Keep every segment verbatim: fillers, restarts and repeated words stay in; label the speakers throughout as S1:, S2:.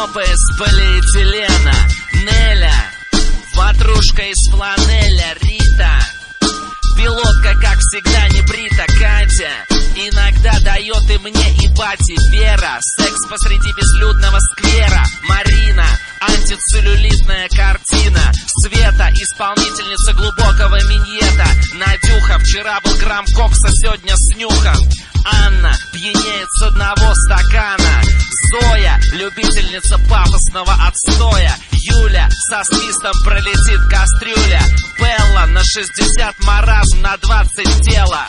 S1: Жопа из полиэтилена, Неля, ватрушка из фланеля, Рита, пилотка, как всегда, не брита, Катя, иногда дает и мне, и бате, Вера, секс посреди безлюдного сквера, Марина, антицеллюлитная картина, Света, исполнительница глубокого миньета, Надюха, вчера был грамм кокса, сегодня снюхан, Анна, пьянеет с одного стакана, Зоя, любительница пафосного отстоя, Юля, со свистом пролетит кастрюля, Белла, на шестьдесят маразм, на двадцать тело.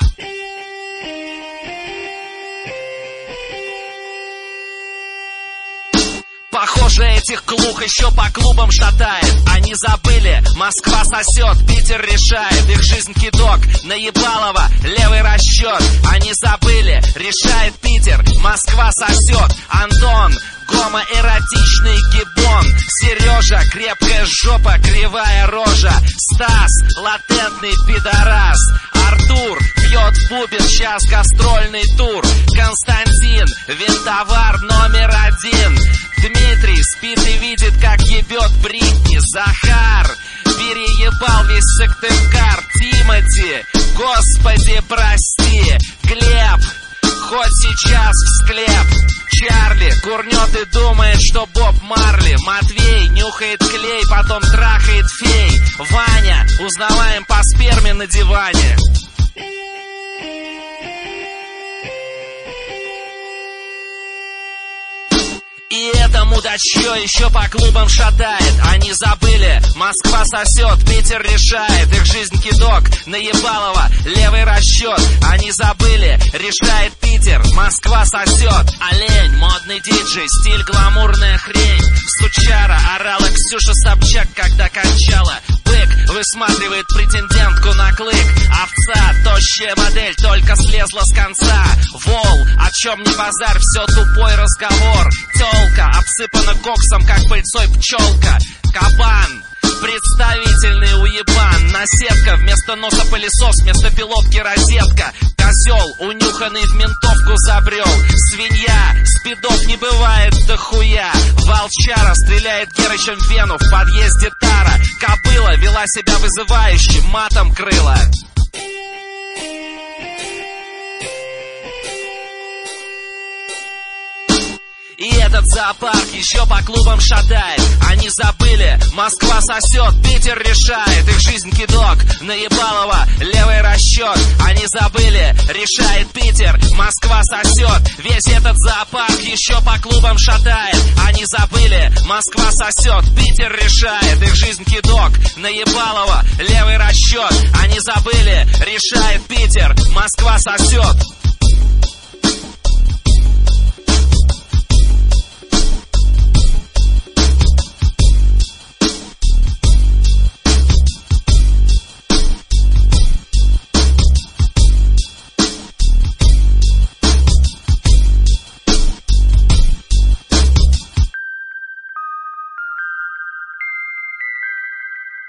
S1: Похоже, этих клух еще по клубам шатает. Они забыли, Москва сосет, Питер решает. Их жизнь кидок, наебалово, левый расчет. Они забыли, решает Питер, Москва сосет. Антон, гомоэротичный гиббон. Сережа, крепкая жопа, кривая рожа. Стас, латентный пидорас. Артур, пьет бубен, сейчас гастрольный тур. Константин, винтовар номер один. Дмитрий спит и видит, как ебет Бритни. Захар переебал весь Сыктывкар. Тимати, господи прости. Глеб, хоть сейчас в склеп. Чарли курнет и думает, что Боб Марли. Матвей нюхает клей, потом трахает фей. Ваня, узнаваем по сперме на диване. И это мудачье еще по клубам шатает. Они забыли, Москва сосет, Питер решает. Их жизнь кидок, наебалово, левый расчет. Они забыли, решает Питер, Москва сосет. Олень, модный диджей, стиль гламурная хрень. Сучара орала Ксюша Собчак, когда кончала. Бык высматривает претендентку на клык. Овца, тощая модель, только слезла с конца. Вол, о чем не базарь, все тупой разговор. Тёлка, обсыпана коксом, как пыльцой пчелка. Кабан, представительный уебан. Наседка, вместо носа пылесос, вместо пилотки розетка. Козел, унюханный в ментовку забрел. Свинья, спидов не бывает дохуя. Волчара стреляет Герычем в вену, в подъезде тара. Кобыла вела себя вызывающе, матом крыла. И этот зоопарк еще по клубам шатает. Они забыли, Москва сосет, Питер решает. Их жизнь кидок, наебалово, левый расчет. Они забыли, решает Питер, Москва сосет. Весь этот зоопарк еще по клубам шатает. Они забыли, Москва сосет, Питер решает. Их жизнь кидок, наебалово, левый расчет. Они забыли, решает Питер, Москва сосет.